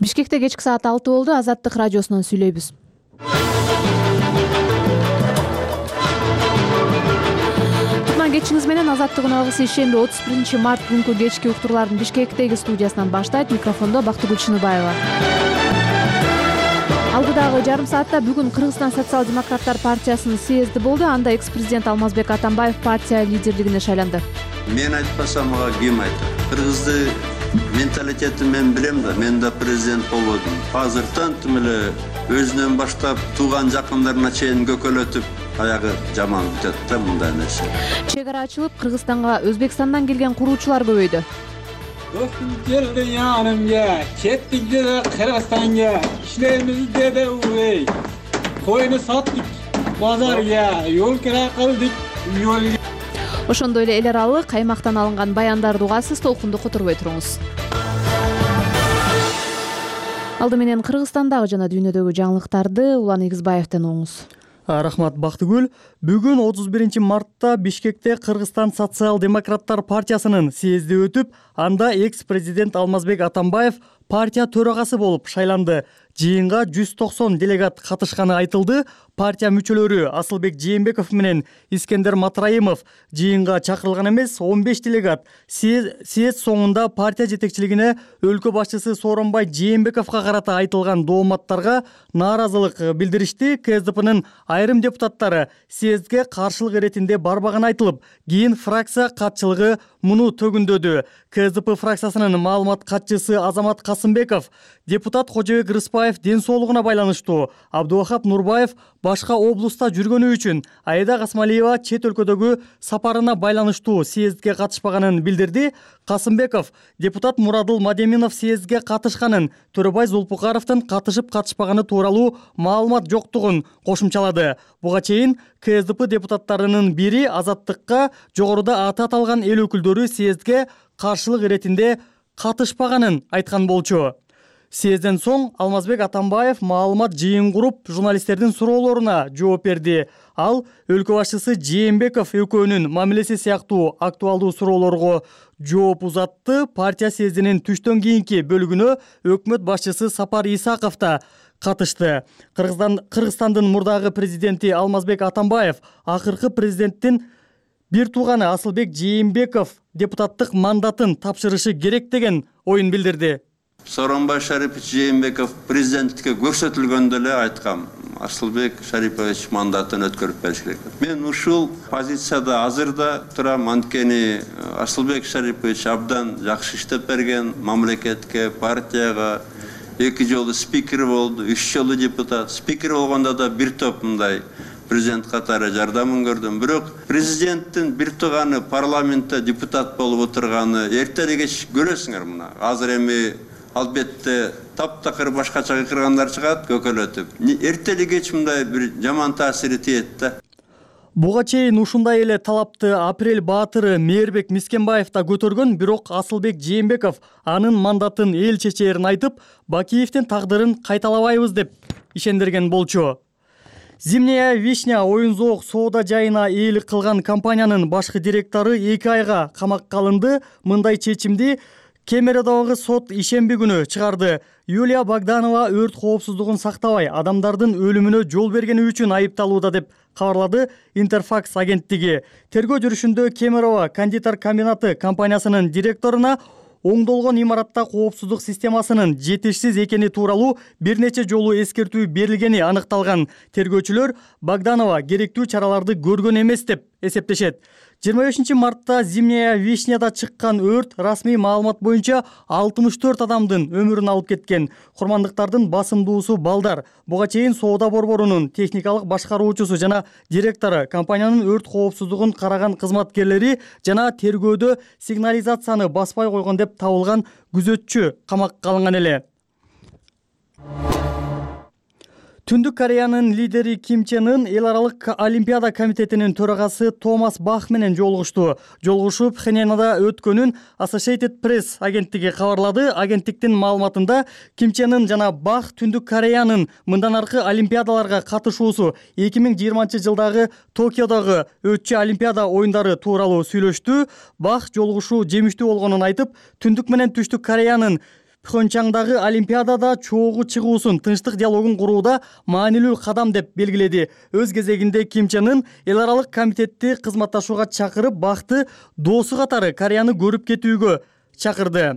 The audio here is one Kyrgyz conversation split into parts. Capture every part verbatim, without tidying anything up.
Бишкекте кечки саат алты болду. Азаттык радиосунан сүйлөйбүз. Кутман кечиңиз менен Азаттыгын алгысы ишемби отуз биринчи март күнкү кечки уктурлардын Бишкектеги студиясынан баштайт. Микрофондо Бактыгүл Чыныбаева. Алдыдагы жарым саатта бүгүн Кыргызстан социал-демократтар партиясынын съезди болду. Анда экс-президент Алмазбек Атамбаев партия лидерлигине шайланды. Мен айтпасам мага ким айтат? Кыргызды менталитетин мен билем да, мен да президент болбодум. Азыртан тим эле өзүнөн баштап тууган жакындарына чейин көкөлөтүп, аягы жаман бүтөт да мындай нерсе. Чек ара ачылып, Кыргызстанга Өзбекстандан келген куруучулар көбөйдү. Келди yanımga, kettik dedi Kırgızstan'a, işlerimizi dedi uy. Koyunu sattık bazarga, yol kira kıldık, yol. Ошондой эле эл аралык аймактан алынган баяндарды угасыз, толкунду которбой туруңуз. Алды менен Кыргызстандагы жана дүйнөдөгү жаңылыктарды Улан Игизбаевден угуңуз. Рахмат Бактыгүл. Бүгүн отуз биринчи мартта Бишкекте Кыргызстан социал-демократтар партиясынын съезди өтүп, анда экс-президент Алмазбек Атамбаев партия төрагасы болуп шайланды. Жыйынга жүз токсон делегат катышканы айтылды. Партия мүчөлөрү Асылбек Жээнбеков менен Искендер Матраимов жыйынга чакырылган эмес, он беш делегат. Съезд соңунда партия жетекчилигине өлкө башчысы Сооронбай Жээнбековго карата айтылган дооматтарга нааразылык билдиришти. КСДПнын айрым депутаттары съездге каршылык иретинде барбаганы айтылып, кийин фракция катчылыгы муну төгүндөдү. КСДП фракциясынын маалымат катчысы Азамат Касымбеков депутат Кожобек Рыспаев ден соолугуна байланыштуу, Абдувахап Нурбаев башка облуста жүргөнү үчүн, Аида Касмалиева чет өлкөдөгү сапарына байланыштуу съездге катышпаганын билдирди. Касымбеков депутат Мурадыл Мадеминов съездге катышканын, Төрөбай Зулпукаровдун катышып катышпаганы тууралуу маалымат жоктугун кошумчалады. Буга чейин КСДП депутаттарынын бири Азаттыкка жогоруда аты аталган эл өкүлдөрү съездге каршылык иретинде катышпаганын айткан болчу. Съезден соң Алмазбек Атамбаев маалымат жыйын куруп, журналисттердин суроолоруна жооп берди. Ал өлкө башчысы Жээнбеков экөөнүн мамилеси сыяктуу актуалдуу суроолорго жооп узатты. Партия съездинин түштөн кийинки бөлүгүнө өкмөт башчысы Сапар Исаков да катышты. Кыргызстан Кыргызстандын мурдагы президенти Алмазбек Атамбаев акыркы президенттин бир тууганы Асылбек Жээнбеков депутаттык мандатын тапшырышы керек деген оюн билдирди. Сооронбай Шарипович Жээнбеков президенттикке көрсөтүлгөндө эле айткам, Асылбек Шарипович мандатын өткөрүп бериш керек. Мен ушул позицияда азырда турам, анткени Асылбек Шарипович абдан жакшы иштеп берген, мамлекетке, партияга эки жолу спикер болду, үч жолу депутат. Спикер болгондо да бир топ мындай президент катары жардамын көрдүм. Бирок президенттин бир тууганы парламентте депутат болуп отурганы эртеге кеч көрөсүңөр мына. Азыр эми албетте таптакыр башкача кыргандар чыгат көкөлөтүп. Эртеге кеч мындай бир жаман таасири тиет да. Буга чейин ушундай эле талапты Апрель баатыры Мээрбек Мискенбаев да көтөргөн, бирок Асылбек Жээнбеков анын мандатын эл чечээрин айтып, Бакиевдин тагдырын кайталабайбыз деп ишендирген болчу. Зимняя вишня оюн-зоок соода жайына ээлик кылган компаниянын башкы директору эки айга камакка алынды. Мындай чечимди Кемеровдогу сот ишемби күнү чыгарды. Юлия Богданова өрт коопсуздугун сактабай, адамдардын өлүмүнө жол бергени үчүн айыпталууда деп кабарлады Интерфакс агенттиги. Тергөө жүрүшүндө Кемерово кондитер комбинаты компаниясынын директоруна оңдолгон имаратта коопсуздук системасынын жетишсиз экени тууралуу бир нече жолу эскертүү берилгени анықталган. Тергөөчүлөр Богданова керектүү чараларды көргөн эмес деп эсептешет. жыйырма бешинчи мартта Зимняя вишняда чыккан өрт расмий маалымат боюнча алтымыш төрт адамдын өмүрүн алып кеткен. Курмандыктардын басымдуусу балдар. Буга чейин соода борборунун техникалык башкаруучусу жана директору, компаниянын өрт коопсуздугун караган кызматкерлери жана тергөөдө сигнализацияны баспай койгон деп табылган күзөтчү камакка алынган эле. Түндүк Кореянын лидери Ким Чен Ын эл аралык Олимпиада комитетинин төрагасы Томас Бах менен жолугушту. Жолугушуу Пхеньянда өткөнүн Associated Press агенттиги кабарлады. Агенттиктин маалыматында Ким Чен Ын жана Бах Түндүк Кореянын мындан аркы Олимпиадаларга катышуусу эки миң жыйырманчы жылдагы Токиодогу өтчү Олимпиада оюндары тууралуу сүйлөштү. Бах жолугушуу жемиштүү болгонун айтып, Түндүк менен Түштүк Кореянын Пхенчаңдагы Олимпиадада чогуу чыгуусун, тынчтык диалогун курууда маанилүү кадам деп белгиледи. Өз кезегинде Ким Чен Ын эл аралык комитетти кызматташууга чакырып, бакты доосу катары Кореяны көрүп кетүүгө чакырды.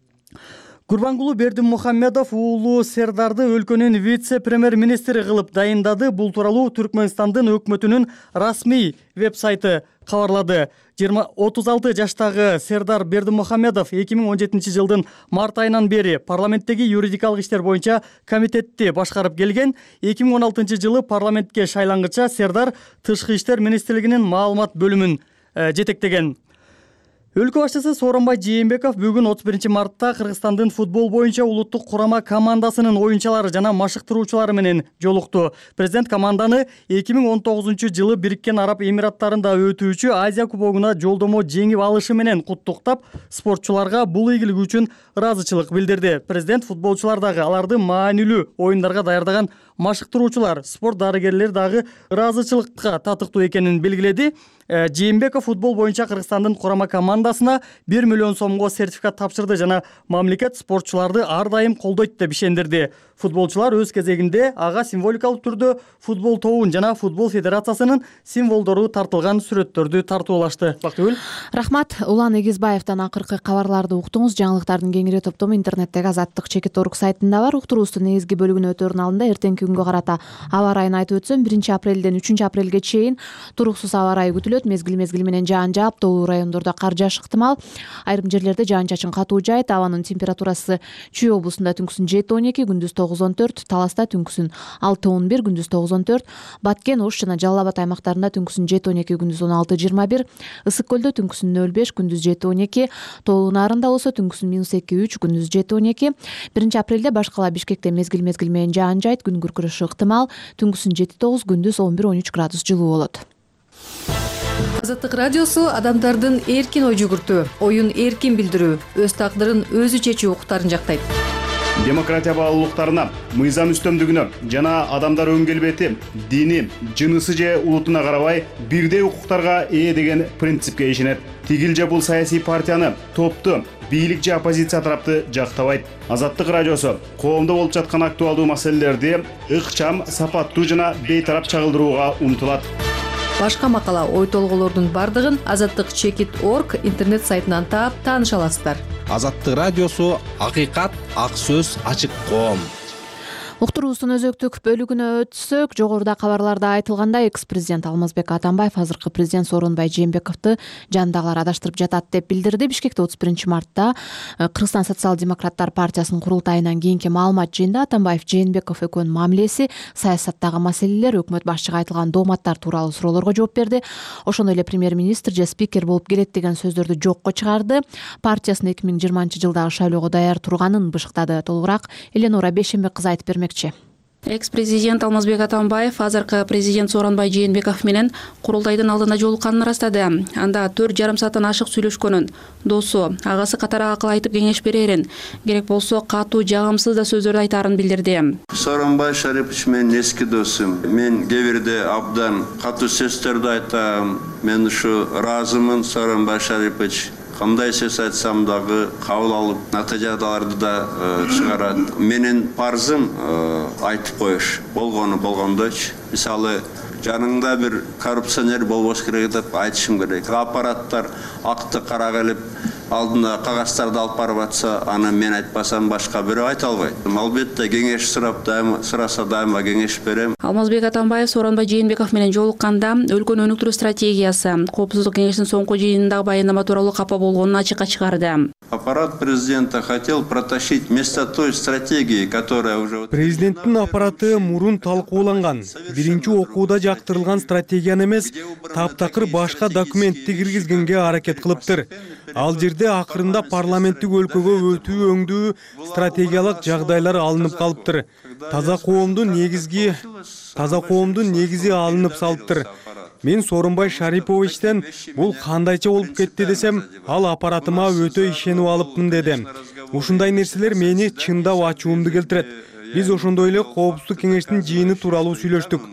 Гурбангулу Бердимухамедов уулу Сердарды өлкөнүн вице-премьер-министри кылып дайындады. Бул тууралуу Түркмөнстандын өкмөтүнүн расмий веб-сайты кабарлады. отуз алты жаштагы Сердар Бердимухамедов эки миң он жетинчи жылдын март айынан бери парламенттеги юридикалык иштер боюнча комитетти башкарып келген. эки миң он алтынчы жылы парламентке шайлангыча Сердар Тышкы иштер министрлигинин маалымат бөлүмүн жетектеген. Өлкө башчысы Сооронбай Жээнбеков бүгүн отуз биринчи мартта Кыргызстандын футбол боюнча улуттук курама командасынын оюнчулары жана машыктыруучулары менен жолукту. Президент команданы эки миң он тогузунчу жылы Бириккен Араб Эмираттарында өтүүчү Азия кубогуна жолдомо жеңип алышы менен куттуктап, спортчуларга бул ийгилиги үчүн ыраазычылык билдирди. Президент футболчулар дагы, аларды маанилүү оюндарга даярдаган машыктыруучулар, спорт дарыгерлер дагы ыраазычылыкка татыктуу экенин белгиледи. Жээнбеков футбол боюнча Кыргызстандын курама командасына бир миллион сомго сертификат тапшырды жана мамлекет спортчуларды ар дайым колдойт деп ишендирди. Футболчулар өз кезегинде ага символикалык түрдө футбол тобун жана футбол федерациясынын символдору тартылган сүрөттөрдү тартуулашты. Бактыгүл. Рахмат. Улан Эгизбаевден акыркы кабарларды уктуңуз. Жаңылыктардын кеңири топтому интернеттеги Азаттык чекит орг сайтында бар. Уктуруубуздун негизги бөлүгүнө өтөөрүн алдында эртеңки күнгө карата аба ырайын айтып өтсөм, биринчи апрелден үчүнчү апрелге чейин туруксуз аба ырайы күтүлөт. Мезгил мезгили менен жаан жаап, тоолуу райондордо кар жаашы ыктымал. Айрым жерлерде жаан-чачын катуу жаайт. Абанын температурасы Чүй облусунда түнкүсүн жети он эки, күндүз тогуз он төрт, Таласта түнкүсүн алты он бир, күндүз тогуз он төрт, Баткен, Ош жана Жалал Абад аймактарында түнкүсүн жети он эки, күндүз он алты жыйырма бир, Ысык көлдө түнкүсүн нөл беш, күндүз жети он эки, Тоолуу Нарында болсо түнкүсүн минус эки үч, күндүз жети он эки. биринчи апрелде баш кала Бишкекте мезгил мезгил менен жаан жаайт, күн күркүрөшү ыктымал, түнкүсүн жети тогуз, күндүз он бир он үч градус жылуу болот. Азаттык радиосу адамдардын эркин ой жүгүртүү, оюн эркин билдирүү, өз тагдырын өзү чечүү укуктарын жактайт. Демократия баалуулуктарына, мыйзам үстөмдүгүнө жана адамдар өн келбети, дини, жынысы же улутуна карабай бирдей укуктарга ээ деген принципке ишенет. Тигил же бул саясий партияны, топту, бийлик же оппозиция тарапты жактабайт. Азаттык радиосу коомдо болуп жаткан актуалдуу маселелерди ыкчам, сапаттуу жана бейтарап чагылдырууга умтулат. Башка макала, ой толголордун бардыгын Азаттык чекит орг интернет сайтынан таап тааныша аласыздар. Азаттык радиосу акыйкат, ак сөз, ачык коом. Уктуруубуздун өзөктүк бөлүгүнө өтсөк, жогоруда кабарларда айтылгандай, экс-президент Алмазбек Атамбаев азыркы президент Сооронбай Жээнбековду жанындагылар адаштырып жатат деп билдирди. Бишкекте отуз биринчи мартта Кыргызстан социал-демократтар партиясынын курултайынан кийинки маалымат жыйында Атамбаев Жээнбеков экөөнүн мамилеси, саясаттагы маселелер, өкмөт башчыга айтылган дооматтар тууралуу суроолорго жооп берди. Ошондой эле премьер-министр же спикер болуп келет деген сөздөрдү жокко чыгарды. Партиясынын эки миң жыйырманчы жылдагы шайлоого даяр турганын бышыктады. Толугураак Эленора Бейшембек кызы айтып бермек. Экс-президент Алмазбек Атамбаев азыркы президент Сооронбай Жээнбеков менен курултайдын алдында жолукканын ырастады. Анда төрт жарым сааттан ашык сүйлөшкөнүн, досу, агасы катары акыл айтып кеңеш берерин, керек болсо катуу жагымсыз да сөздөрдү айтаарын билдирди. Сооронбай Шарипович менин эски досум. Мен кээ бирде абдан катуу сөздөрдү айтам. Мен ушу ыраазымын Сооронбай Шарипович. Кандай сөз айтсам дагы кабыл алып, натыйжаларды да чыгарат. Менин парзым айтып коюш. Болгону болгондойчу. Мисалы, жаныңда бир коррупционер болбош керек деп айтышым керек. Аппараттар акты кара келип, алдында кагаздарды алып барып атса, аны мен айтпасам башка бирөө айта албайт. Албетте кеңеш сурап, дайыма сураса дайыма кеңеш берем. Алмазбек Атамбаев Сооронбай Жээнбеков менен жолукканда өлкөнү өнүктүрүү стратегиясы, Коопсуздук кеңешинин соңку жыйынындагы баяндама тууралуу капа болгонун ачыкка чыгарды. Аппарат президента хотел протащить вместо той стратегии, которая уже... Президенттин аппараты мурун талкууланган, биринчи окууда жактырылган стратегияны эмес, таптакыр башка документти киргизгенге аракет кылыптыр. Ал жерде акырында парламенттик өлкөгө өтүү өңдүү стратегиялык жагдайлар алынып калыптыр. Таза коомдун негизги, таза коомдун негизи алынып салыптыр. Мен Сооронбай Шариповичтен бул кандайча болуп кетти десем, ал аппаратыма өтө ишенип алыпмын деди. Ушундай нерселер мени чындап ачуумду келтирет. Биз ошондой эле Коопсуздук кеңештин жыйыны тууралуу сүйлөштүк.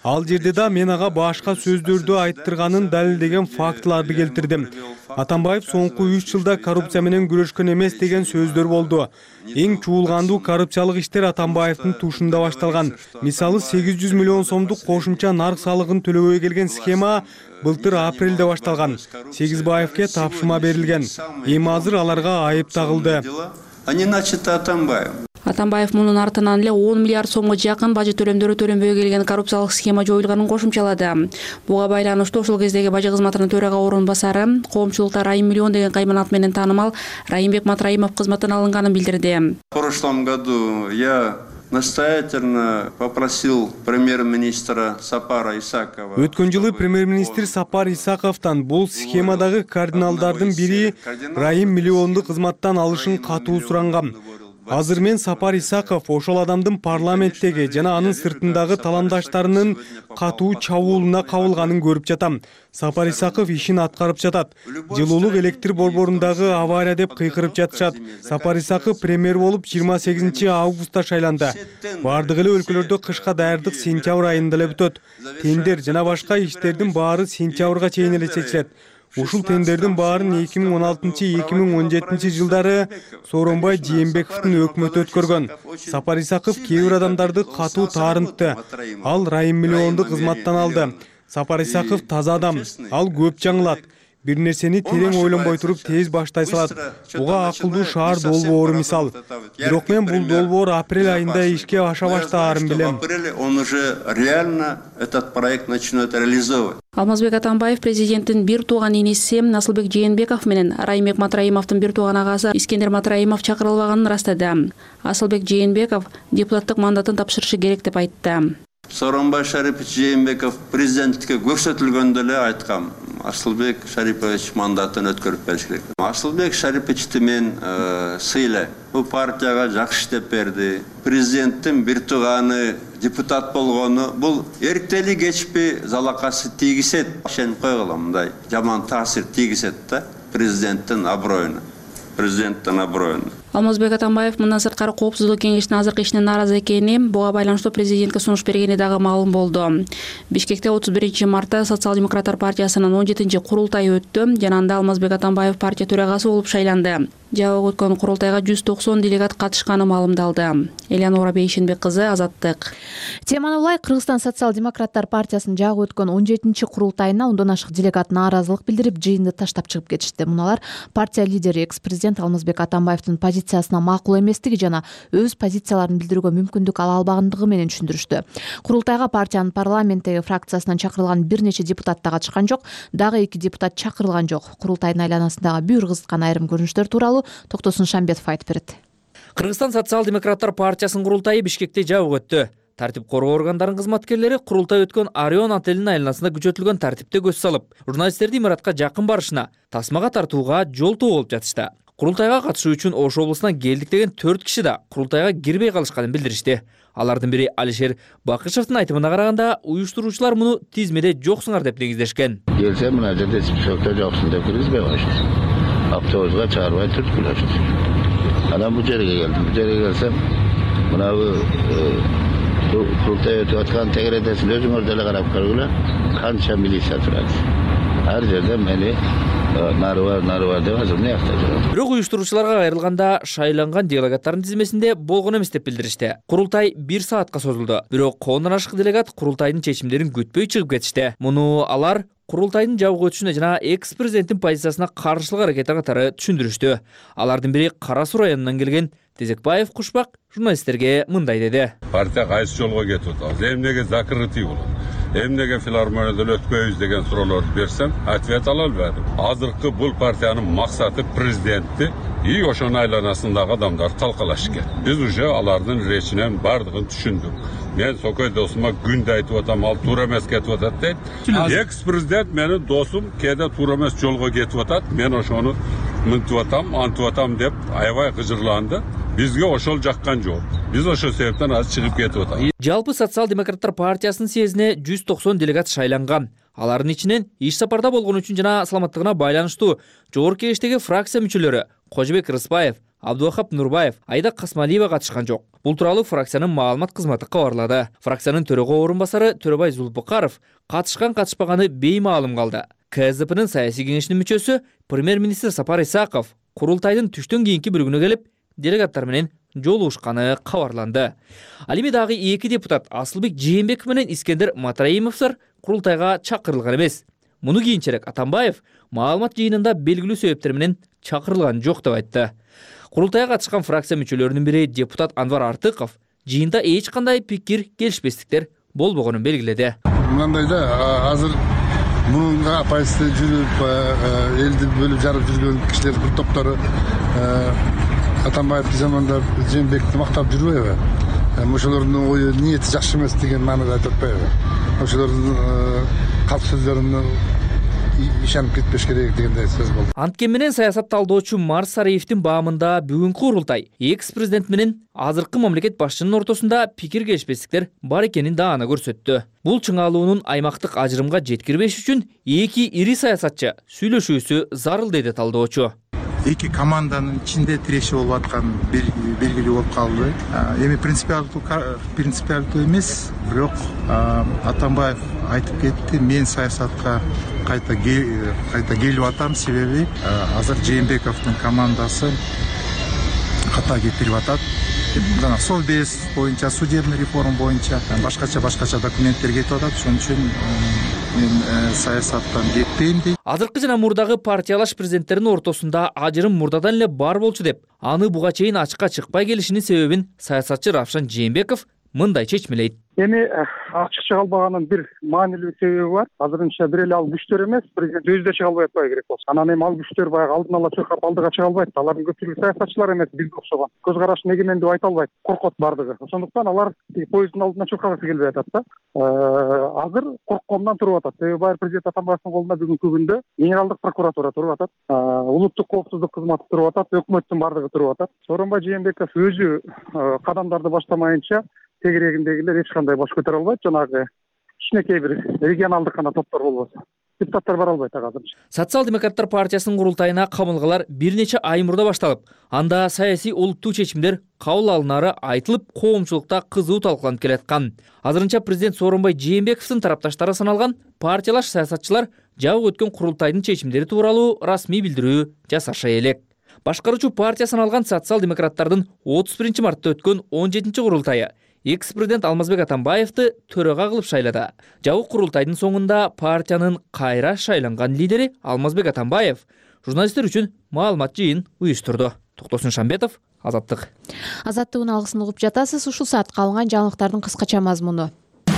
Ал жерде да мен ага башка сөздөрдү айттырганын далилдеген фактыларды келтирдим. Атамбаев соңку үч жылда коррупция менен күрөшкөн эмес деген сөздөр болду. Эң чуулгандуу коррупциялык иштер Атамбаевдин тушунда башталган. Мисалы сегиз жүз миллион сомдук кошумча нарк салыгын төлөбөй келген схема былтыр апрелде башталган. Сегизбаевке тапшырма берилген. Эми азыр аларга айып тагылды. Они начаты Атамбаев. Атамбаев мунун артынан эле он миллиард сомго жакын бажы төлөмдөрү төлөнбөй келген коррупциялык схема жоюлганын кошумчалады. Буга байланыштуу ошол кездеги бажы кызматынын төрага орун басары, коомчулукта Райым Миллион деген кайманат менен таанымал Райымбек Матраимов кызматтан алынганын билдирди. В прошлом году я настоятельно попросил премьер-министра Сапара Исакова. Өткөн жылы премьер-министр Сапар Исаковтан бул схемадагы кардиналдардын бири Райым Миллионду кызматтан алышын катуу сурангам. Азыр мен Сапар Исаков ошол адамдын парламенттеги жана анын сыртындагы таландаштарынын катуу чабуулуна кабылганын көрүп жатам. Сапар Исаков ишин аткарып жатат. Жылуулук электр борборундагы авария деп кыйкырып жатышат. Сапар Исаков премьер болуп жыйырма сегизинчи августта шайланды. Бардык эле өлкөлөрдө кышка даярдык сентябрь айында эле бүтөт. Тендер жана башка иштердин баары сентябрга чейин эле чечилет. Ушул тендердин баарын эки миң он алтынчы — эки миң он жетинчи жылдары Сооронбай Жээнбековдун өкмөтү өткөргөн. Сапар Исаков кээ бир адамдарды катуу таарынтты. Ал Райым Миллионду кызматтан алды. Сапар Исаков таза адам. Ал көп жаңылат. Бир нерсени терең ойлонбой туруп тез баштай салат. Буга акылдуу шаар долбоору мисал. Бирок мен бул долбоор апрель айында ишке аша баштаарын билем. Он уже реально этот проект начнет реализовывать. Алмазбек Атамбаев президенттин бир тууган иниси Насылбек Жээнбеков менен Райымбек Матраимовдун бир тууган агасы Искендер Матраимов чакырылбаганын ырастады. Асылбек Жээнбеков депутаттык мандатын тапшырышы керек деп айтты. Сооронбай Шарипович Жээнбеков президенттикке көрсөтүлгөндө эле айткам. Асылбек Шарипович мандатын өткөрүп бериш керек. Асылбек Шариповичти мен сыйлайм. Бул партияга жакшы иштеп берди. Президенттин бир тууганы депутат болгону бул эртели кечпи залакасы тийгизет. Ишенип койгула, мындай жаман таасир тийгизет да президенттин аброюна. Президенттин аброюна. Алмазбек Атамбаев мындан сырткары коопсуздук кеңешинин азыркы ишине нааразы экени, буга байланыштуу президентке сунуш бергени дагы маалым болду. Бишкекте отуз биринчи мартта Социал-демократтар партиясынын он жетинчи курултайы өттү жана анда Алмазбек Атамбаев партия төрагасы болуп шайланды. Жабык өткөн курултайга жүз токсон делегат катышканы маалымдалды. Элеонора Бейшенбек кызы, Азаттык. Теманы улай Кыргызстан Социал-демократтар партиясынын жагы өткөн он жетинчи курултайына ондон ашык делегат нааразылык билдирип, жыйынды таштап чыгып кетишти. Муналар партия лидери экс-президент Алмазбек Атамбаевдин позициясына макул эместиги жана өз позицияларын билдирүүгө мүмкүндүк ала албагандыгы менен түшүндүрүштү. Курултайга партиянын парламенттеги фракциясынан чакырылган бир нече депутат да катышкан жок, дагы эки депутат чакырылган жок. Курултайдын айланасындагы бүйүр кызыткан айрым көрүнүштөр тууралуу Токтосун Шамбетов айтып берет. Кыргызстан Социал-демократтар партиясынын курултайы Бишкекте жабык өттү. Тартип коргоо органдарынын кызматкерлери курултай өткөн Орион отелинин айланасында күчөтүлгөн тартипте көз салып, журналисттерди имаратка жакын барышына, тасмага тартууга жолтоо болуп жатышты. Курултайга катышуу үчүн Ош облусунан келдик деген төрт киши да курултайга кирбей калышканын билдиришти. Алардын бири Алишер Бакышевдин айтымына караганда, уюштуруучулар муну тизмеде жоксуңар деп негиздешкен. Келсе мына жерде списокто жоксуң деп киргизбей коюшту. Автобуска чыгарбай туруп күлөштү. Анан бул жерге келдим. Бул жерге келсем, мына бул курултай өтүп аткан тегередесин өзүңөр деле карап көргүлө, канча милиция турат. Ар жерде мени нары бар, нары бар деп азыр эмне акта жүрөт. Бирок уюштуруучуларга кайрылганда шайланган делегаттардын тизмесинде болгон эмес деп билдиришти. Курултай бир саатка созулду. Бирок ондон ашык делегат курултайдын чечимдерин күтпөй чыгып кетишти. Муну алар курултайдын жабык өтүшүнө жана экс-президенттин позициясына каршылык аракети катары түшүндүрүштү. Алардын бири Кара Суу районунан келген Тезекбаев Кушбак журналисттерге мындай деди. Партия кайсы жолго кетип атат? Эмнеге закрытый болот? Эмнеге филармонияда өтпөйбүз деген суроолорду берсем, ответ ала албадым. Азыркы бул партиянын максаты президентти и ошонун айланасындагы адамдарды талкалаш экен. Биз уже алардын речинен бардыгын түшүндүк. Мен Сокой досума күндө айтып атам, ал туура эмес кетип атат дейт. Экс-президент менин досум кээде туура эмес жолго кетип атат. Мен ошону мынтип атам, антип атам деп аябай кыжырланды. Бизге ошол жаккан жок. Биз ошол себептен азыр чыгып кетип атабыз. Жалпы Социал-демократтар партиясынын съездине жүз токсон делегат шайланган. Алардын ичинен иш сапарда болгон үчүн жана саламаттыгына байланыштуу жогорку кеңештеги фракция мүчөлөрү Кожобек Рыспаев, Абдувахап Нурбаев, Айда Касмалиева катышкан жок. Бул тууралуу фракциянын маалымат кызматы кабарлады. Фракциянын төрөгө орун басары Төрөбай Зулпукаров катышкан катышпаганы беймаалым калды. КСДПнын саясий кеңешинин мүчөсү премьер-министр Сапар Исаков курултайдын түштөн кийинки бөлүгүнө келип, делегаттар менен жолугушканы кабарланды. Ал эми дагы эки депутат Асылбек Жээнбеков менен Искендер Матраимовдор курултайга чакырылган эмес. Муну кийинчерээк Атамбаев маалымат жыйынында белгилүү себептер менен чакырылган жок деп айтты. Курултайга катышкан фракция мүчөлөрүнүн бири депутат Анвар Артыков жыйында эч кандай пикир келишпестиктер болбогонун белгиледи. Мындай да азыр мунунга пайсы жүрүп элди бөлүп жарып жүргөн кишилер бир топтору Атамбаевди замандап Жээнбековди мактап жүрбөйбү? Ошолордун ою ниети жакшы эмес деген маанада айтып атпайбы? Ошолордун калп сөздөрүнө ишенип кетпеш керек дегендей сөз болду. Анткени менен саясат талдоочу Марс Сариевдин баамында бүгүнкү курултай экс-президент менен азыркы мамлекет башчынын ортосунда пикир келишпестиктер бар экенин даана көрсөттү. Бул чыңалуунун аймактык ажырымга жеткирбеш үчүн эки ири саясатчы сүйлөшүүсү зарыл деди талдоочу. Эки команданын ичинде тиреши болуп аткан белгилүү болуп калды. Эми принципиалдуу принципиалдуу эмес, бирок Атамбаев айтып кетти, мен саясатка кайта кайта келип атам, себеби азыр Жээнбековдун командасы ката кетирип атат. Жана Совбез боюнча, судебный реформа боюнча башкача башкача документтер кетип атат. Ошон үчүн мен саясаттан кетпейм дейт. Азыркы жана мурдагы партиялаш президенттердин ортосунда ажырым мурдадан эле бар болчу деп, аны буга чейин ачыкка чыкпай келишинин себебин саясатчы Равшан Жээнбеков мындай чечмелейт. Эми ачык чыга албаганын бир маанилүү себеби бар. Азырынча бир эле ал күчтөр эмес, президент өзү да чыга албай атпай керек болчу. Анан эми ал күчтөр баягы алдын ала чуркап алдыга чыга албайт. Алардын көпчүлүгү саясатчылар эмес, бизге окшогон. Көз карашын эгемен деп айта албайт. Коркот бардыгы. Ошондуктан алар поезддин алдына чуркагысы келбей атат да. Азыр корккондон туруп атат. Себеби байыр президент Атамбаевдин колунда бүгүнкү күндө генералдык прокуратура туруп атат. Улуттук коопсуздук кызматы туруп атат, өкмөттүн бардыгы туруп атат. Сооронбай Жээнбеков өзү кадамдарды баштамайынча тегерегиндегилер эч кандай баш көтөрө албайт. Жанагы кичинекей бир регионалдык гана топтор болбосо депутаттар бара албайт азыр. Социал-демократтар партиясынын курултайына камылгалар бир нече ай мурда башталып, анда саясий олуттуу чечимдер кабыл алынары айтылып, коомчулукта кызуу талкууланып келаткан. Азырынча президент Сооронбай Жээнбековдун тарапташтары саналган партиялаш саясатчылар жабык өткөн курултайдын чечимдери тууралуу расмий билдирүү жасаша элек. Башкаруучу партия саналган социал-демократтардын отуз биринчи мартта өткөн он жетинчи курултайы экс-президент Алмазбек Атамбаевди төрага кылып шайлады. Жабык курултайдын соңунда партиянын кайра шайланган лидери Алмазбек Атамбаев журналисттер үчүн маалымат жыйын уюштурду. Токтосун Шамбетов, Азаттык. Азаттыгын алгысын угуп жатасыз. Ушул саатка алынган жаңылыктардын кыскача мазмуну.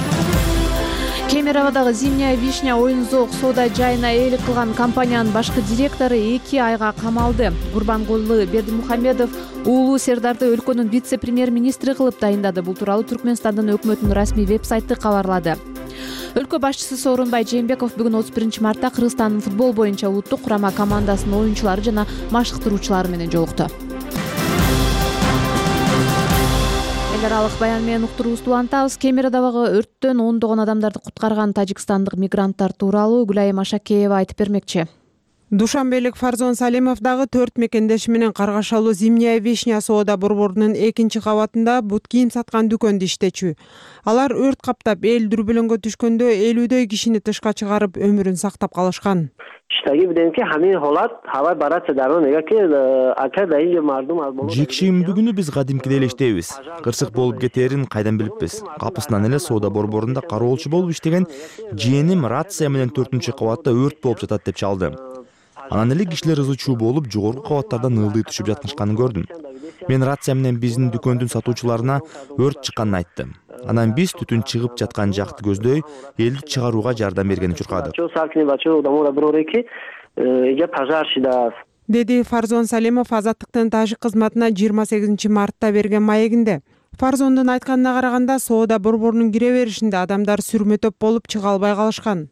Кемеровдагы Зимняя вишня оюн-зоок соода жайына ээлик кылган компаниянын башкы директору эки айга камалды. Гурбангулы Бердимухамедов уулу Сердарды өлкөнүн вице-премьер-министри кылып дайындады. Бул тууралуу Түркмөнстандын өкмөтүнүн расмий веб-сайты кабарлады. Өлкө башчысы Сооронбай Жээнбеков бүгүн отуз биринчи мартта Кыргызстандын футбол боюнча улуттук курама командасынын оюнчулары жана машыктыруучулары менен жолукту. Эл аралык баян менен уктуруубузду улантабыз. Кемеровдагы өрттөн ондогон адамдарды куткарган тажикстандык мигранттар тууралуу Гүлайым Ашакеева айтып бермекчи. Душанбелик Фарзон Салимов дагы төрт мекендеши менен каргашалуу Зимняя вишня соода борборунун экинчи кабатында бут кийим саткан дүкөндө иштечү. Алар өрт каптап эл дүрбөлөңгө түшкөндө элүүдөй кишини тышка чыгарып өмүрүн сактап калышкан. Жекшемдүгүнү биз кадимкидей эле иштейбиз. Кырсык болуп кетээрин кайдан билиппиз? Капысынан эле соода борборунда кароолчу болуп иштеген жээним рация менен төртүнчү кабатта өрт болуп жатат деп чалды. Анан эле кишилер ызы чуу болуп жогорку кабаттардан ылдый түшүп жатканын көрдүм. Мен рация менен биздин дүкөндүн сатуучуларына өрт чыкканын айттым. Анан биз түтүн чыгып жаткан жакты көздөй элди чыгарууга жардам бергени чуркадык. Деди Фарзон Салимов Азаттыктын тажик кызматына жыйырма сегизинчи мартта берген маегинде. Фарзондун айтканына караганда соода борборунун кире беришинде адамдар сүрмө-төп болуп чыга албай калышкан.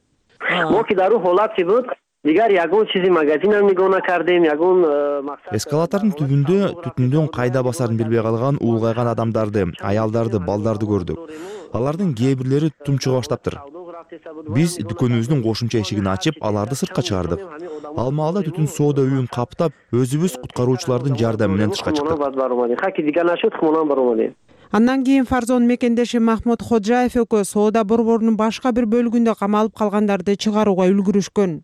Эскалатордун түбүндө түтүндөн кайда басарын билбей калган уулгайган адамдарды, аялдарды, балдарды көрдүк. Алардын кээ бирлери тумчуга баштаптыр. Биз дүкөнүбүздүн кошумча эшигин ачып, аларды сыртка чыгардык. Ал маалда түтүн соода үйүн каптап, өзүбүз куткаруучулардын жардамы менен тышка чыктык. Андан кийин Фарзон мекендеши Махмуд Ходжаев экөө соода борборунун башка бир бөлүгүндө камалып калгандарды чыгарууга үлгүрүшкөн.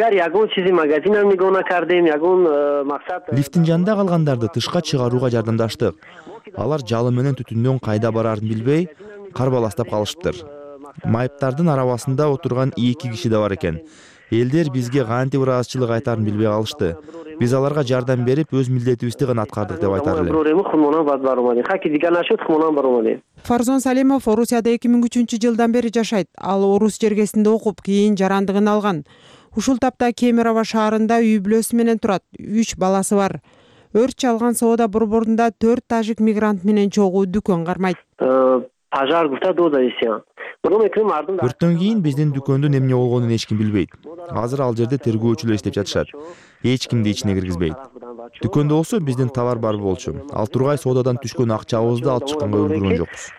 Лифтин жанында калгандарды тышка чыгарууга жардамдаштык. Алар жалын менен түтүндүн кайда барарын билбей, карбаластап калышыптыр. Майыптардын арабасында отурган эки киши да бар экен. Элдер бизге кантип ыраазычылык айтарын билбей калышты. Биз аларга жардам берип, өз милдетибизди гана аткардык деп айтар элем. Фарзон Салимов Орусияда эки миң үчүнчү жылдан бери жашайт. Ал орус жергесинде окуп, кийин жарандыгын алган. Ушул тапта Кемерово шаарында үй бүлөсү менен турат. үч баласы бар. Өрт чалган соода борборунда төрт тажик мигрант менен чогуу дүкөн кармайт. Өрттөн кийин биздин дүкөндүн эмне болгонун эч ким билбейт. Азыр ал жерде тергөөчүлөр иштеп жатышат. Эч кимди ичине киргизбейт. Дүкөндө болсо биздин товар бар болчу. Ал тургай соодадан түшкөн акчабызды алып чыкканга үлгүргөн жокпуз.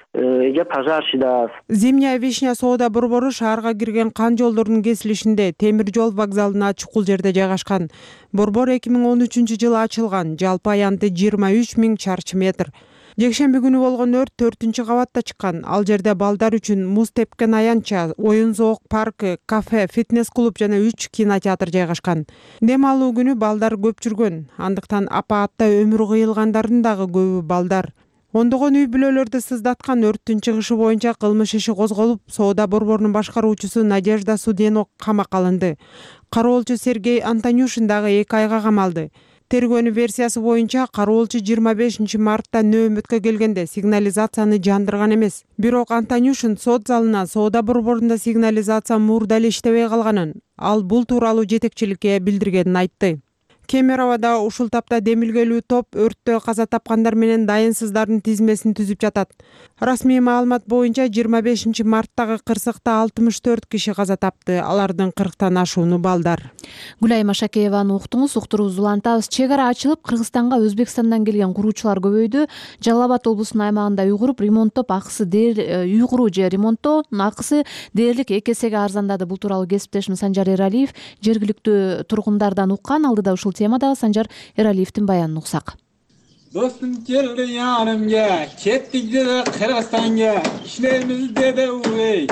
Зимняя вишня соода борбору шаарга кирген кан жолдорунун кесилишинде темир жол вокзалына чукул жерде жайгашкан. Борбор эки миң он үчүнчү жылы ачылган. Жалпы аянты жыйырма үч миң чарчы метр. Жекшемби күнү болгон өрт төртүнчү кабатта чыккан. Ал жерде балдар үчүн муз тепкен аянтча, оюн зоок паркы, кафе, фитнес клуб жана үч кинотеатр жайгашкан. Дем алуу күнү балдар көп жүргөн. Андыктан апаатта өмүр кыйылгандардын дагы көбү балдар. Ондогон үй бүлөлөрдү сыздаткан өрттүн чыгышы боюнча кылмыш иши козголуп, соода борборунун башкаруучусу Надежда Судено камакка алынды. Кароолчу Сергей Антонюшин дагы эки айга камалды. Тергөөнүн версиясы боюнча кароолчу жыйырма бешинчи мартта нөөмөткө келгенде сигнализацияны жандырган эмес. Бирок Антонюшин сот залына соода борборунда сигнализация мурда эле иштебей калганын, ал бул тууралуу жетекчиликке билдиргенин айтты. Кемероводо ушул тапта демилгелүү топ өрттө каза тапкандар менен дайынсыздардын тизмесин түзүп жатат. Расмий маалымат боюнча жыйырма бешинчи марттагы кырсыкта алтымыш төрт киши каза тапты. Алардын кырктан ашууну балдар. Гүлайым Ашакееваны уктуңуз, уктуруубузду улантабыз. Чек ара ачылып, Кыргызстанга Өзбекстандан келген куруучулар көбөйдү. Жалал Абад облусунун аймагында үй куруп, ремонттоп, акысы дээрлик үй куруу же ремонттоонун акысы дээрлик эки эсеге арзандады. Бул тууралуу кесиптешим Санжар Эралиев жергиликтүү тургундардан уккан. Алдыда ушул темада Санжар Эралиевдин баянын уксак. Достум келди янымга, кеттик деди Кыргызстанга, иштейбиз деди уй.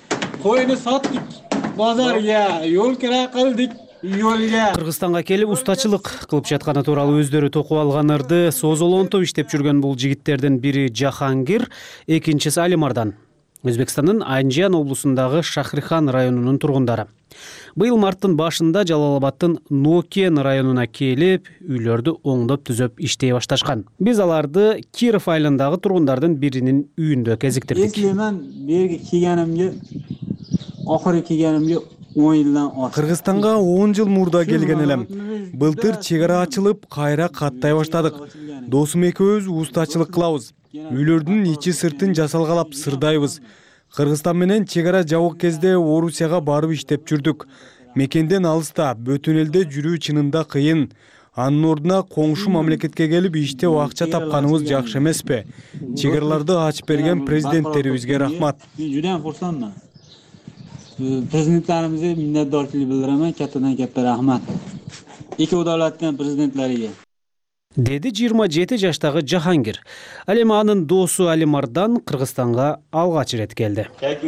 Койну саттык базарга, жол кира кылдык. Кыргызстанга келип устачылык кылып жатканы тууралуу өздөрү токуп алганырды созолонтоп иштеп жүргөн бул жигиттердин бири Жахангир, экинчиси Алимардан. Өзбекстандын Анжиян облусундагы Шахрихан районунун тургундары. Быйыл марттын башында Жалал Абадтын Нокен районуна келип, үйлөрдү оңдоп түзөп иштей башташкан. Биз аларды Киров айылындагы тургундардын биринин үйүндө кезиктирдик. Эсли мен берги келгенимге, акыры келгенимге он жылдан артык. Кыргызстанга он жыл мурда келген элем. Былтыр чек ара ачылып, кайра каттай баштадык. Досум экөөбүз устачылык кылабыз. Үйлөрдүн ичи сыртын жасалгалап сырдайбыз. Кыргызстан менен чек ара жабык кезде Орусияга барып иштеп жүрдүк. Мекенден алыста, бөтөн элде жүрүү чынында кыйын. Анын ордуна коңшу мамлекетке келип иштеп акча тапканыбыз жакшы эмеспи? Чек араларды ачып берген президенттерибизге рахмат. Жудам курсанман. Президенттерибизге миннатдорчулук билдирам, каттадан катта рахмат. Эки давлаттын президенттериге. Деди жыйырма жети жаштагы Жахангир. Ал эми анын досу Алимардан Кыргызстанга алгач ирет келди.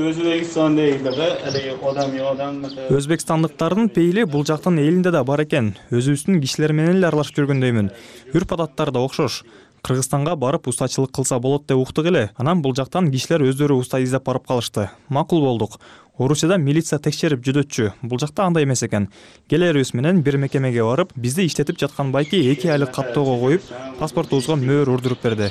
Өзбекстандыктардын пейили бул жактын элинде да бар экен. Өзүбүздүн кишилер менен эле аралашып жүргөндөймүн. Үрп адаттар да окшош. Кыргызстанга барып устачылык кылса болот деп уктук эле. Анан бул жактан кишилер өздөрү уста издеп барып калышты. Макул болдук. Орусияда милиция текшерип жүдөтчү. Бул жакта андай эмес экен. Келерибиз менен бир мекемеге барып, бизди иштетип жаткан байки эки айлык каттоого коюп, паспортубузга мөөр урдуруп берди.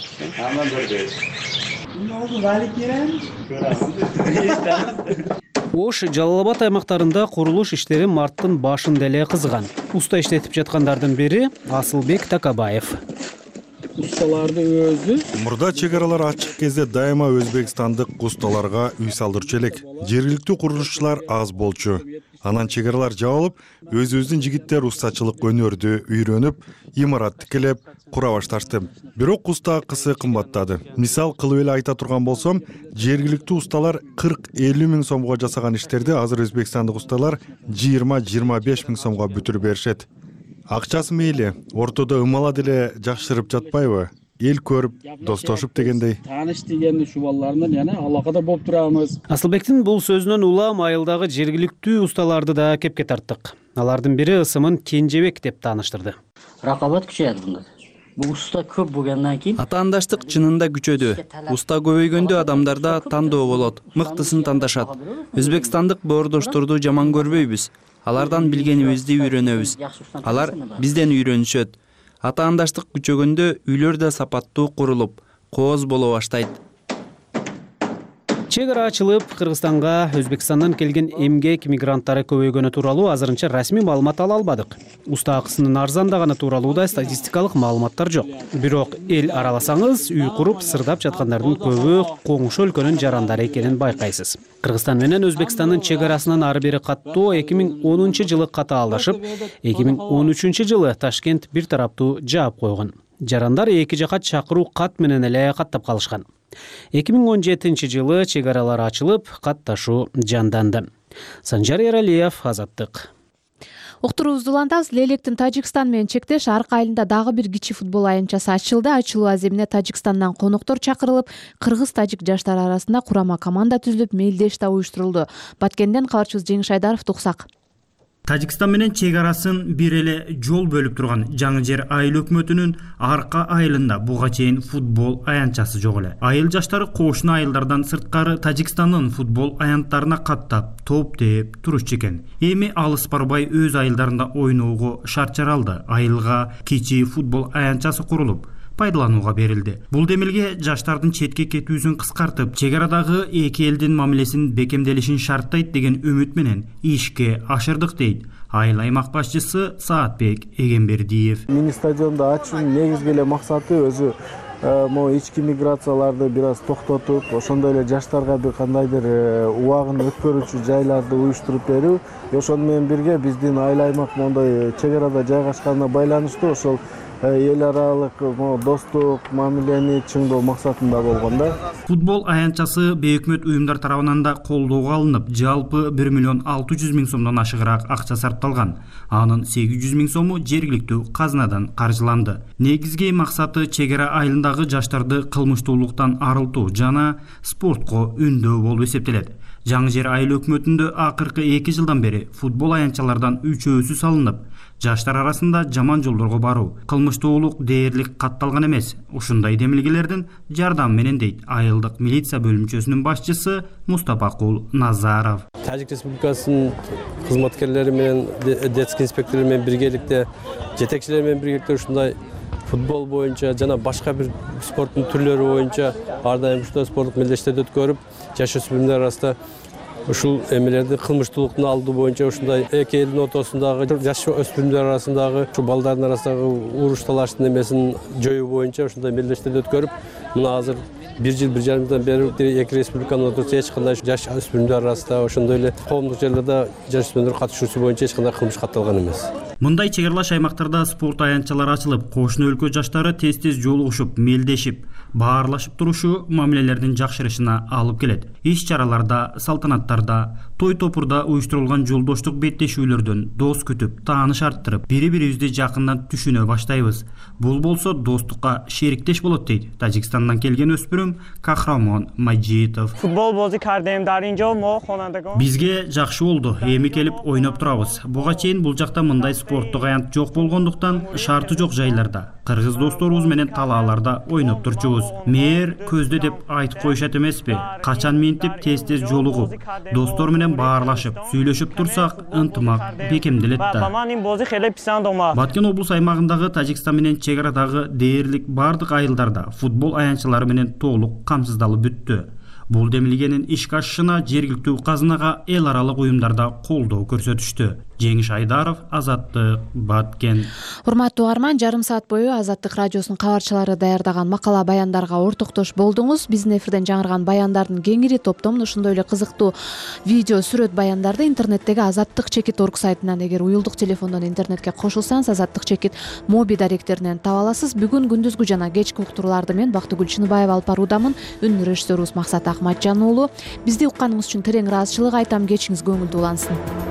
Ош, Жалал Абад аймактарында курулуш иштери марттын башында эле кызган. Уста иштетип жаткандардын бири Асылбек Такабаев. Ustalarda özü. Murda чек аралар ачык кезде дайыма өзбекстандык усталарга үй салдырчу элек. Жергиликтүү курулушчулар аз болчу. Анан чек аралар жабылып, өзүбүздүн жигиттер устачылык өнөрдү үйрөнүп, имарат тикелеп кура башташты. Бирок уста акысы кымбаттады. Мисал кылып эле айта турган болсом, жергиликтүү усталар кырк элүү миң сомго жасаган иштерди азыр өзбекстандык усталар жыйырма жыйырма беш миң сомго бүтүрүп беришет. Акчасы мейли, ортодо ымала деле жакшырып жатпайбы? Эл көрүп, достошуп дегендей. Тааныш дегенди ушул балдар менен яна алакада болуп турабыз. Асылбектин бул сөзүнөн улам айылдагы жергиликтүү усталарды да кепке тарттык. Алардын бири ысымын Кенжебек деп тааныштырды. Ракабат күчөйт мында. Бул уста көп болгондон кийин атаандаштык чынында күчөдү. Уста көбөйгөндө адамдарда тандоо болот, мыктысын тандашат. Өзбекстандык боордошторду жаман көрбөйбүз. Алардан билгенибизди үйрөнөбүз. Алар бизден үйрөнүшөт. Атаандаштык күчөгөндө үйлөр да сапаттуу курулуп, кооз боло баштайт. Чек ара ачылып, Кыргызстанга Өзбекстандан келген эмгек мигранттары көбөйгөнү тууралуу азырынча расмий маалымат ала албадык. Уста акысынын арзандаганы тууралуу да статистикалык маалыматтар жок. Бирок эл араласаңыз, үй куруп сырдап жаткандардын көбү коңшу өлкөнүн жарандары экенин байкайсыз. Кыргызстан менен Өзбекстандын чек арасынын ары бери каттоо эки миң онунчу жылы катаалдашып, эки миң он үчүнчү жылы Ташкент бир тараптуу жаап койгон. Жарандар эки жака чакыруу кат менен эле каттап калышкан. эки миң он жетинчи жылы чек аралар ачылып, катташуу жанданды. Санжар Эралиев, Азаттык. Уктуруубузду улантабыз. Лелектин Тажикстан менен чектеш арка айылында дагы бир кичи футбол аянтчасы ачылды. Ачылуу аземине Тажикстандан коноктор чакырылып, кыргыз-тажик жаштар арасында курама команда түзүлүп, мелдеш да уюштурулду. Баткенден кабарчыбыз Жеңиш Айдаров туксак. Тажикстан менен чек арасын бир эле жол бөлүп турган Жаңы Жер айыл өкмөтүнүн арка айылында буга чейин футбол аянтчасы жок эле. Айыл жаштары кошуна айылдардан сырткары Тажикстандын футбол аянттарына каттап, топ тээп турушчу экен. Эми алыс барбай өз айылдарында ойноого шарт жаралды. Айылга кичи футбол аянтчасы курулуп, пайдаланууга берилди. Бул демилге жаштардын четке кетүүсүн кыскартып, чек арадагы эки элдин мамилесин бекемделишин шарттайт деген үмүт менен ишке ашырдык дейт айыл аймак башчысы Саатбек Эгембердиев. Мини стадионду ачуунун негизги эле максаты өзү могу ички миграцияларды бир аз токтотуп, ошондой эле жаштарга бир кандайдыр убагын өткөрүүчү жайларды уюштуруп берүү. Ошону менен бирге биздин айыл аймак моундай чек арада жайгашканына байланыштуу ошол эл аралык достук мамилени чыңдоо максатында болгон да. Футбол аянтчасы бейөкмөт уюмдар тарабынан да колдоого алынып, жалпы бир миллион алты жүз миң сомдон ашыгыраак акча сарпталган. Анын сегиз жүз миң сому жергиликтүү казынадан каржыланды. Негизги максаты чек ара айылындагы жаштарды кылмыштуулуктан арылтуу жана спортко үндөө болуп эсептелет. Жаңы Жер айыл өкмөтүндө акыркы эки жылдан бери футбол аянтчалардан үчөөсү салынып, жаштар арасында жаман жолдорго баруу, кылмыштуулук дээрлик катталган эмес. Ушундай демилгелердин жардамы менен дейт айылдык милиция бөлүмчөсүнүн башчысы Мустапакул Назаров. Тажик Республикасынын кызматкерлери менен, детский инспекторлор менен биргеликте, жетекчилер менен биргеликте ушундай футбол боюнча жана башка бир спорттун түрлөрү боюнча ар дайым ушундай спорттук мелдештерди өткөрүп, жаш өспүрүмдөр арасында ушул эмелерди кылмыштуулуктун алдоо боюнча ушундай эки элдин ортосундагы жаш өспүрүмдөр арасындагы ушу балдардын арасындагы уруш талаштын эмесин жоюу боюнча ушундай мелдештерди өткөрүп, мына азыр бир жыл бир жарым жылдан бери эки республиканын ортосунда эч кандай жаш өспүрүмдөр арасында ошондой эле коомдук жерлерде жаш өспүрүмдөр катышуусу боюнча эч кандай кылмыш катталган эмес. Мындай чек аралаш аймактарда спорт аянтчалары ачылып, кошуна өлкө жаштары тез-тез жолугушуп, мелдешип, баарлашып турушу мамилелердин жакшырышына алып келет. Иш-чараларда, салтанаттарда, той топурда уюштурулган жолдоштук беттешүүлөрдөн дос күтүп, тааныш арттырып, бири-бирибизди жакындан түшүнө баштайбыз. Бул болсо достукка шериктеш болот дейт Тажикстандан келген өспүрүм Кахрамон Маджитов. Футбол бозы кардым дар инжо мо хонадагон. Бизге жакшы болду. Эми келип ойноп турабыз. Буга чейин бул жакта мындай спорттук аянт жок болгондуктан шарты жок жайларда, кыргыз досторубуз менен талааларда ойноп турчубуз. Мээр көздө деп айтып коюшат эмеспи? Качан минтип тез-тез жолугуп, достор менен баарлашып, сүйлөшүп турсак, ынтымак бекемделет да. Баткен облус аймагындагы Тажикстан менен чек арадагы дээрлик бардык айылдарда футбол аянтчалары менен толук камсыздалып бүттү. Бул демилгенин ишке ашышына жергиликтүү казынага эл аралык уюмдарда колдоо көрсөтүштү. Жеңиш Айдаров, Азаттык, Баткен. Урматтуу угарман, жарым саат бою Азаттык радиосунун кабарчылары даярдаган макала баяндарга ортоктош болдуңуз. Биздин эфирден жаңырган баяндардын кеңири топтомун, ошондой эле кызыктуу видео, сүрөт баяндарды интернеттеги Азаттык чекит орг сайтынан, эгер уюлдук телефондон интернетке кошулсаңыз, Азаттык чекит моби даректеринен таба аласыз. Бүгүн күндүзгү жана кечки уктурууларды мен Бактыгүл Чыныбаева алып баруудамын. Үн режиссерубуз Максат Акматжан уулу. Бизди укканыңыз үчүн терең ыраазычылык айтам. Кечиңиз көңүлдүү улансын.